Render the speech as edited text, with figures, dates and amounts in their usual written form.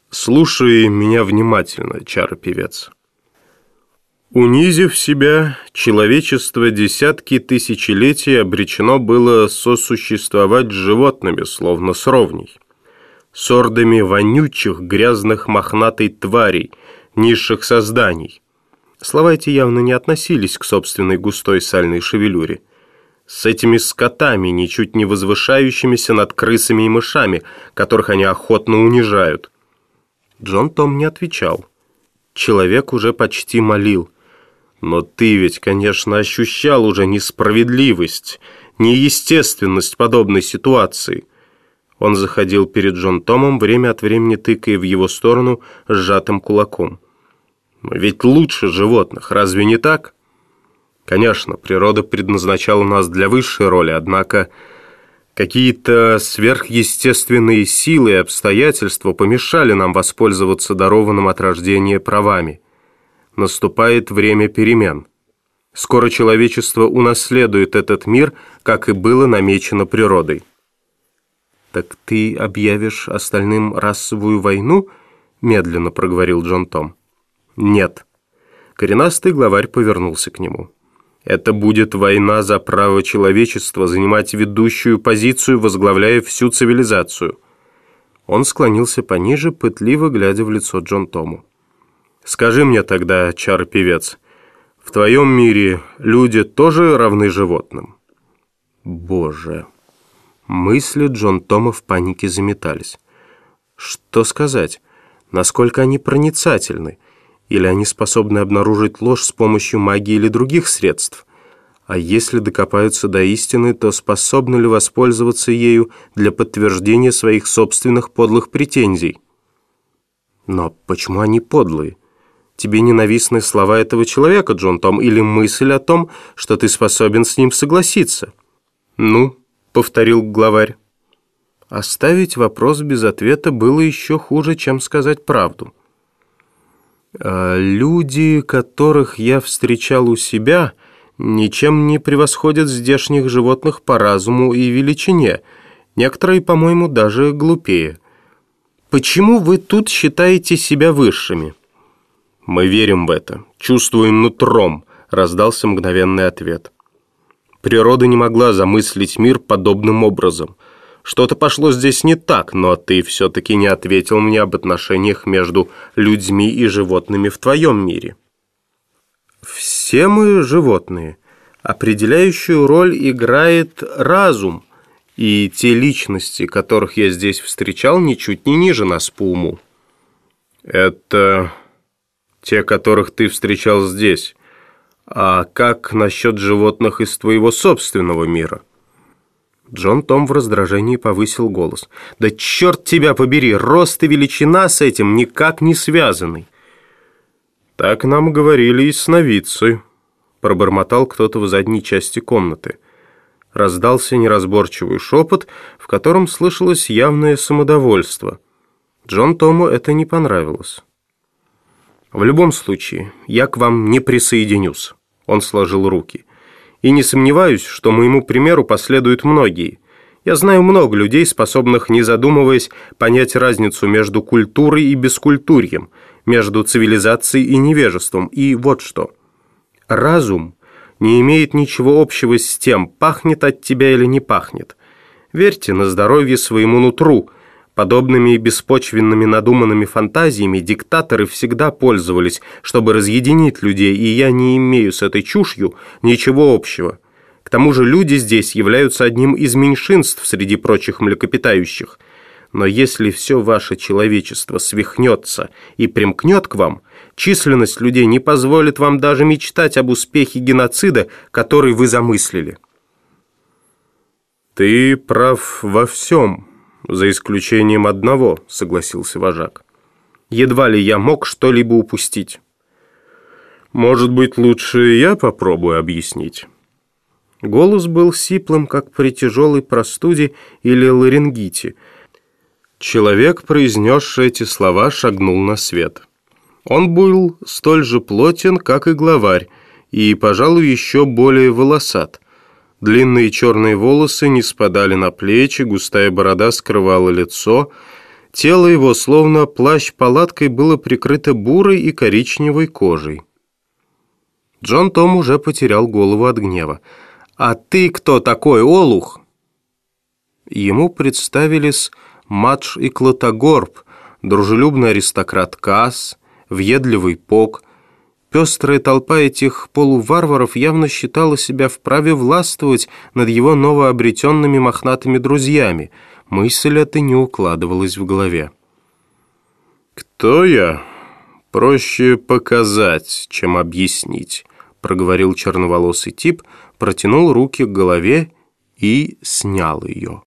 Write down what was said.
Слушай меня внимательно, чаропевец. Унизив себя, человечество десятки тысячелетий обречено было сосуществовать с животными, словно с ровней, с ордами вонючих, грязных, мохнатой тварей, низших созданий. Слова эти явно не относились к собственной густой сальной шевелюре. С этими скотами, ничуть не возвышающимися над крысами и мышами, которых они охотно унижают. Джон Том не отвечал. Человек уже почти молил. Но ты ведь, конечно, ощущал уже несправедливость, неестественность подобной ситуации. Он заходил перед Джон Томом, время от времени тыкая в его сторону сжатым кулаком. Мы ведь лучше животных, разве не так? Конечно, природа предназначала нас для высшей роли, однако какие-то сверхъестественные силы и обстоятельства помешали нам воспользоваться дарованным от рождения правами. Наступает время перемен. Скоро человечество унаследует этот мир, как и было намечено природой. «Так ты объявишь остальным расовую войну?» — медленно проговорил Джон Том. «Нет». Коренастый главарь повернулся к нему. «Это будет война за право человечества занимать ведущую позицию, возглавляя всю цивилизацию». Он склонился пониже, пытливо глядя в лицо Джон Тому. «Скажи мне тогда, чаропевец, в твоем мире люди тоже равны животным?» «Боже!» Мысли Джон Тома в панике заметались. Что сказать? Насколько они проницательны? Или они способны обнаружить ложь с помощью магии или других средств? А если докопаются до истины, то способны ли воспользоваться ею для подтверждения своих собственных подлых претензий? Но почему они подлые? Тебе ненавистны слова этого человека, Джон Том, или мысль о том, что ты способен с ним согласиться? «Ну», — повторил главарь. Оставить вопрос без ответа было еще хуже, чем сказать правду. «Люди, которых я встречал у себя, ничем не превосходят здешних животных по разуму и величине. Некоторые, по-моему, даже глупее. Почему вы тут считаете себя высшими?» «Мы верим в это, чувствуем нутром», — раздался мгновенный ответ. «Природа не могла замыслить мир подобным образом. Что-то пошло здесь не так, но ты все-таки не ответил мне об отношениях между людьми и животными в твоем мире». «Все мы животные. Определяющую роль играет разум, и те личности, которых я здесь встречал, ничуть не ниже нас по уму». «Это те, которых ты встречал здесь. А как насчет животных из твоего собственного мира?» Джон Том в раздражении повысил голос. «Да черт тебя побери, рост и величина с этим никак не связаны». «Так нам говорили и сновидцы», — пробормотал кто-то в задней части комнаты. Раздался неразборчивый шепот, в котором слышалось явное самодовольство. Джон Тому это не понравилось. «В любом случае, я к вам не присоединюсь», — он сложил руки. «И не сомневаюсь, что моему примеру последуют многие. Я знаю много людей, способных, не задумываясь, понять разницу между культурой и бескультурьем, между цивилизацией и невежеством. И вот что. Разум не имеет ничего общего с тем, пахнет от тебя или не пахнет. Верьте на здоровье своему нутру. Подобными беспочвенными надуманными фантазиями диктаторы всегда пользовались, чтобы разъединить людей, и я не имею с этой чушью ничего общего. К тому же люди здесь являются одним из меньшинств среди прочих млекопитающих. Но если все ваше человечество свихнется и примкнет к вам, численность людей не позволит вам даже мечтать об успехе геноцида, который вы замыслили». «Ты прав во всем, за исключением одного», — согласился вожак. «Едва ли я мог что-либо упустить». «Может быть, лучше я попробую объяснить?» Голос был сиплым, как при тяжелой простуде или ларингите. Человек, произнесший эти слова, шагнул на свет. Он был столь же плотен, как и главарь, и, пожалуй, еще более волосат. Длинные черные волосы не спадали на плечи, густая борода скрывала лицо. Тело его, словно плащ-палаткой, было прикрыто бурой и коричневой кожей. Джон Том уже потерял голову от гнева. «А ты кто такой, олух?» Ему представились Мадж и Клотогорб, дружелюбный аристократ Каас, въедливый Пок. Пестрая толпа этих полуварваров явно считала себя вправе властвовать над его новообретенными мохнатыми друзьями. Мысль эта не укладывалась в голове. «Кто я? Проще показать, чем объяснить», — проговорил черноволосый тип, протянул руки к голове и снял ее.